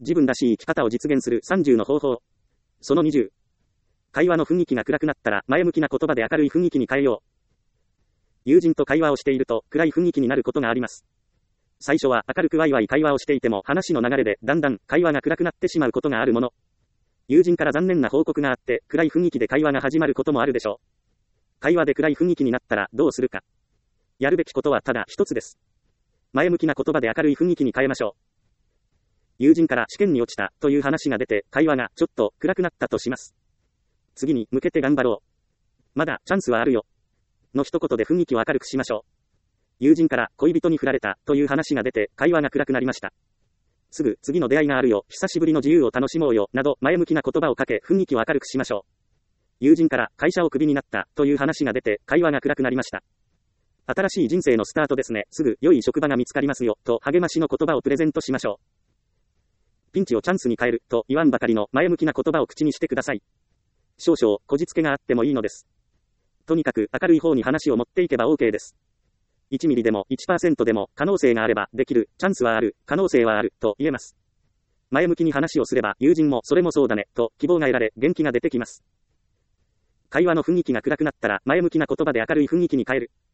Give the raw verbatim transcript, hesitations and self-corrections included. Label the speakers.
Speaker 1: 自分らしい生き方を実現するさんじゅうの方法。そのにじゅう。会話の雰囲気が暗くなったら前向きな言葉で明るい雰囲気に変えよう。友人と会話をしていると暗い雰囲気になることがあります。最初は明るくワイワイ会話をしていても話の流れでだんだん会話が暗くなってしまうことがあるもの。友人から残念な報告があって暗い雰囲気で会話が始まることもあるでしょう。会話で暗い雰囲気になったらどうするか。やるべきことはただ一つです。前向きな言葉で明るい雰囲気に変えましょう。友人から試験に落ちたという話が出て会話がちょっと暗くなったとします。次に向けて頑張ろう。まだチャンスはあるよ。の一言で雰囲気を明るくしましょう。友人から恋人に振られたという話が出て会話が暗くなりました。すぐ次の出会いがあるよ。久しぶりの自由を楽しもうよ。など前向きな言葉をかけ雰囲気を明るくしましょう。友人から会社をクビになったという話が出て会話が暗くなりました。新しい人生のスタートですね。すぐ良い職場が見つかりますよ。と励ましの言葉をプレゼントしましょう。ピンチをチャンスに変えると言わんばかりの前向きな言葉を口にしてください。少々こじつけがあってもいいのです。とにかく明るい方に話を持っていけば OK です。いちミリでも いちパーセント でも可能性があればできる、チャンスはある、可能性はあると言えます。前向きに話をすれば友人もそれもそうだねと希望が得られ元気が出てきます。会話の雰囲気が暗くなったら前向きな言葉で明るい雰囲気に変える。